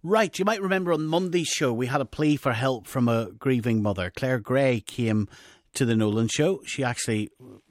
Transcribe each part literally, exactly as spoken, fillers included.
Right, you might remember on Monday's show we had a plea for help from a grieving mother. Claire Gray came to the Nolan show. She actually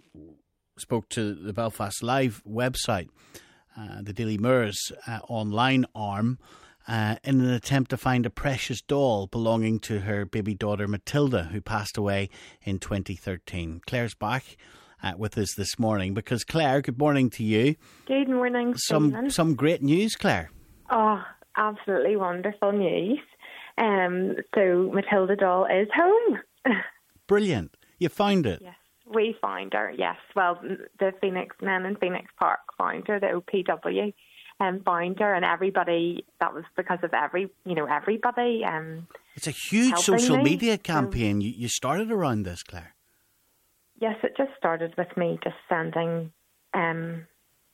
spoke to the Belfast Live website, uh, the Daily Mirror's uh, online arm, uh, in an attempt to find a precious doll belonging to her baby daughter Matilda, who passed away in twenty thirteen. Claire's back uh, with us this morning because, Claire, good morning to you. Good morning, Some Stephen. Some great news, Claire. Oh, absolutely wonderful news. Um, so Matilda doll is home. Brilliant. You found it. Yes, we found her, yes. Well, the Phoenix men in Phoenix Park found her, the O P W um, found her, and everybody, that was because of every, you know, everybody. Um, it's a huge social me. media campaign. So, you, you started around this, Claire. Yes, it just started with me just sending um,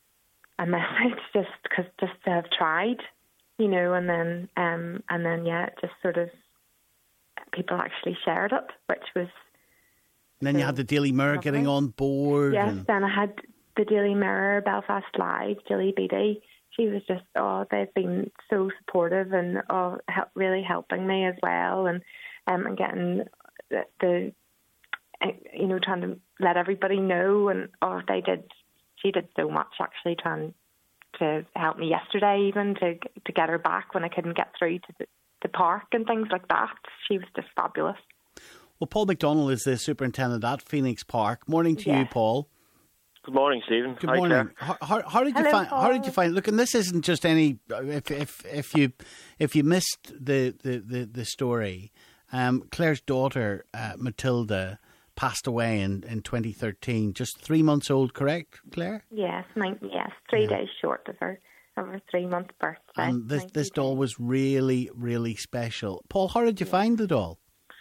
a message just because just to have tried. You know, and then, um, and then, yeah, it just sort of, people actually shared it, which was... And then so you had the Daily Mirror lovely. Getting on board. Yes, and... then I had the Daily Mirror, Belfast Live, Gilly Beattie. She was just, oh, they've been so supportive and oh, help, really helping me as well, and um, and getting the, the, you know, trying to let everybody know, and oh, they did, she did so much actually trying to help me yesterday even to to get her back when I couldn't get through to the, the park and things like that. She was just fabulous. Well, Paul McDonnell is the superintendent at Phoenix Park. Morning to yes. you, Paul. Good morning, Stephen. Good Hi, morning. How, how, how did Hello, you find? Paul. How did you find? Look, and this isn't just any. If if if you if you missed the the the, the story, um, Claire's daughter uh, Matilda passed away in, in twenty thirteen, just three months old, correct, Claire? Yes, nine, yes, three yeah. days short of her of her three month birthday. And this this doll was really really special. Paul, how did you yeah. find the doll?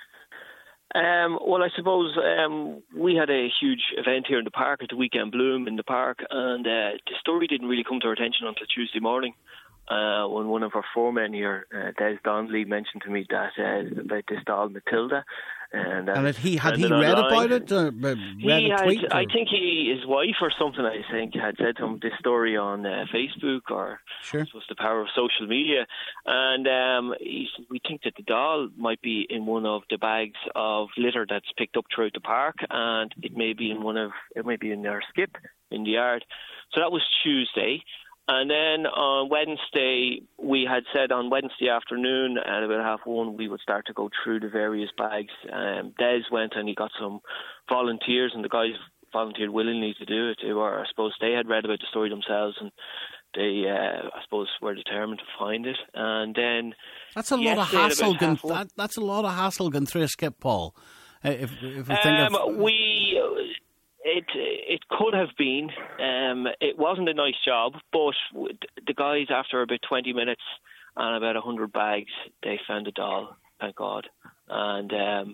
Um, well, I suppose um, we had a huge event here in the park at the Weekend Bloom in the park, and uh, the story didn't really come to our attention until Tuesday morning. Uh, when one of our foremen here, uh, Des Donnelly, mentioned to me that uh, about this doll Matilda, and, uh, and had he had he read about it? Or read he a had, tweet, or? I think he, his wife or something, I think, had said to him this story on uh, Facebook, or sure. I suppose the power of social media, and um, he, we think that the doll might be in one of the bags of litter that's picked up throughout the park, and it may be in one of it may be in our skip in the yard. So that was Tuesday. And then on Wednesday, we had said on Wednesday afternoon at about half one, we would start to go through the various bags. Um, Des went and he got some volunteers, and the guys volunteered willingly to do it. They were, I suppose, they had read about the story themselves, and they, uh, I suppose, were determined to find it. And then that's a lot of hassle. Going, that, that's a lot of hassle going through a skip, Paul. Uh, if, if we think um, of we. It it could have been. Um, it wasn't a nice job, but the guys, after about twenty minutes and about one hundred bags, they found a doll, thank God. And um,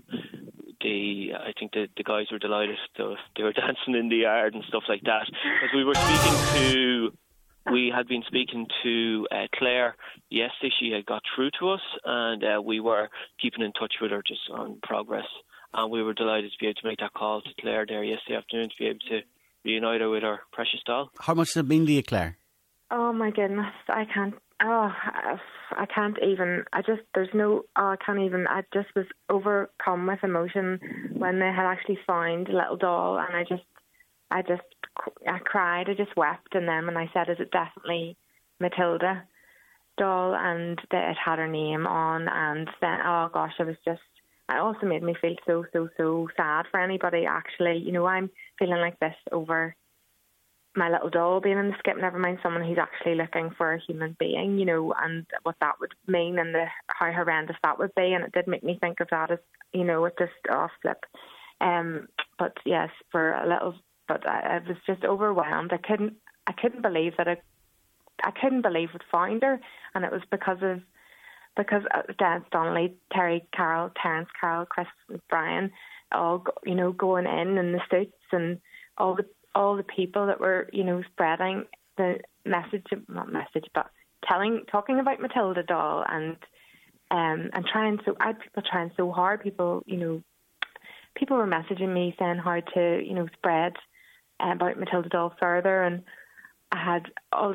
the I think the, the guys were delighted. They were dancing in the yard and stuff like that. As we were speaking to, we had been speaking to uh, Claire yesterday. She had got through to us, and uh, we were keeping in touch with her just on progress. And we were delighted to be able to make that call to Claire there yesterday afternoon to be able to reunite her with her precious doll. How much has it been to you, Claire? Oh my goodness, I can't. Oh, I can't even. I just there's no. Oh, I can't even. I just was overcome with emotion when they had actually found a little doll, and I just, I just, I cried. I just wept, and then when I said, "Is it definitely Matilda doll?" and that it had her name on, and then oh gosh, I was just. It also made me feel so, so, so sad for anybody, actually. You know, I'm feeling like this over my little doll being in the skip, never mind someone who's actually looking for a human being, you know, and what that would mean and the how horrendous that would be. And it did make me think of that as, you know, it just off flip. Um, but yes, for a little, but I, I was just overwhelmed. I couldn't, I couldn't believe that I, I couldn't believe it found her. And it was because of, Because Des Donnelly, Terry Carroll, Terence Carroll, Chris and Brian, all you know, going in in the suits, and all the all the people that were you know spreading the message, not message, but telling, talking about Matilda doll, and um and trying so I had people trying so hard. People you know, people were messaging me saying how to you know spread about Matilda doll further, and I had all these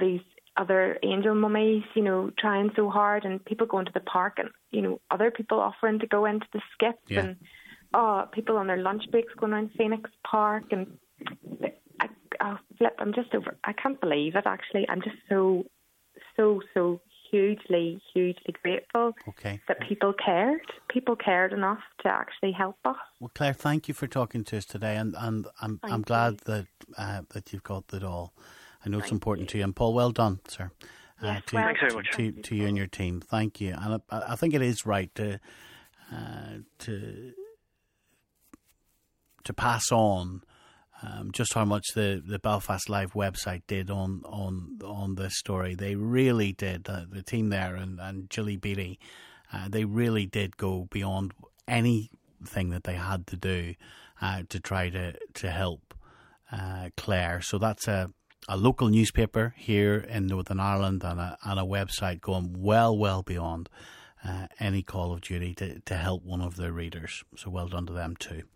other angel mummies, you know, trying so hard, and people going to the park, and, you know, other people offering to go into the skip, yeah. and oh, people on their lunch breaks going around Phoenix Park, and I, oh, flip, I'm just over, I can't believe it, actually. I'm just so, so, so hugely, hugely grateful okay. that people cared. People cared enough to actually help us. Well, Claire, thank you for talking to us today, and, and I'm Thank I'm glad you. that uh, that you've got it all. I know it's important to you. And Paul, well done, sir. Yes, uh, to, well, Thanks very much. To, to you and your team. Thank you. And I, I think it is right to uh, to to pass on um, just how much the, the Belfast Live website did on on, on this story. They really did. Uh, the team there and, and Julie Beattie, uh, they really did go beyond anything that they had to do uh, to try to, to help uh, Claire. So that's a a local newspaper here in Northern Ireland and a, and a website going well, well beyond uh, any call of duty to, to help one of their readers. So well done to them too.